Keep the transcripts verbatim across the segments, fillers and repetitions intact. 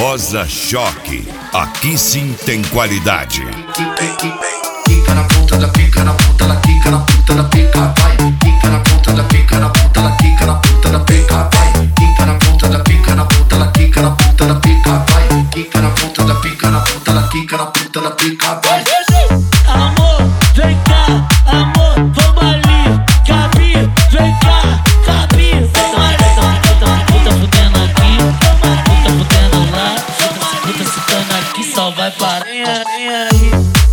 Rosa Choque. Aqui sim tem qualidade. Quica na ponta da pica, na ponta da quica, na ponta da pica, vai. Quica na ponta da pica, na ponta da quica, na ponta da pica, vai. Quica na ponta da pica, na ponta da quica, na ponta da pica, vai. Quica na ponta da pica, na ponta da quica, na ponta da pica, vai. Amor, vem cá, amor, vamos ali. Gabi, vem cá, Gabi, vamos ali. Puta fudendo aqui, puta fudendo lá, puta citando aqui, só vai parar. Vem aí.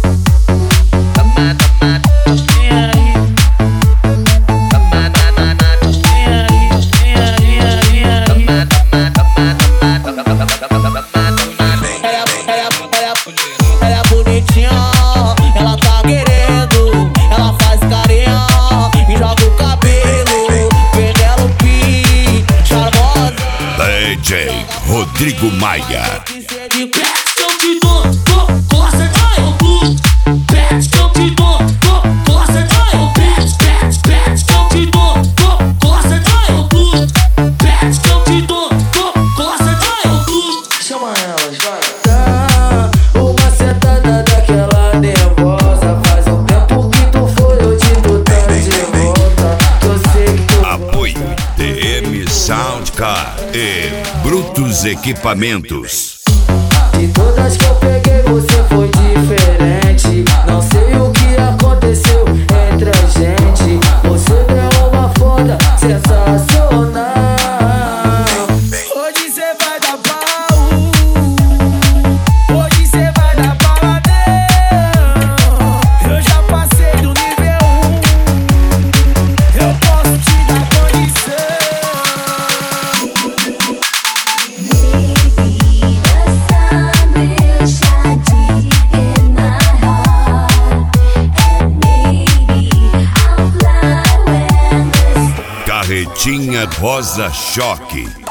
Ela é bonitinha, ela tá querendo, ela faz carinha e joga o cabelo, Penelope, charmosa. D J Rodrigo Maia. Chama elas, vai. Dá uma sentada daquela nervosa. Faz um tempo que tu foi, eu te tô tão de volta. Eu sei que tu Apoio D M Soundcar e Brutus Equipamentos. de todas que eu peguei, você foi diferente. Não sei o que aconteceu entre a gente. Você deu uma foda sensacional. Hoje cê vai dar pau. Hoje cê vai dar paladão. Eu já passei do nível um. Eu posso te dar condição. Carretinha Rosa Choque.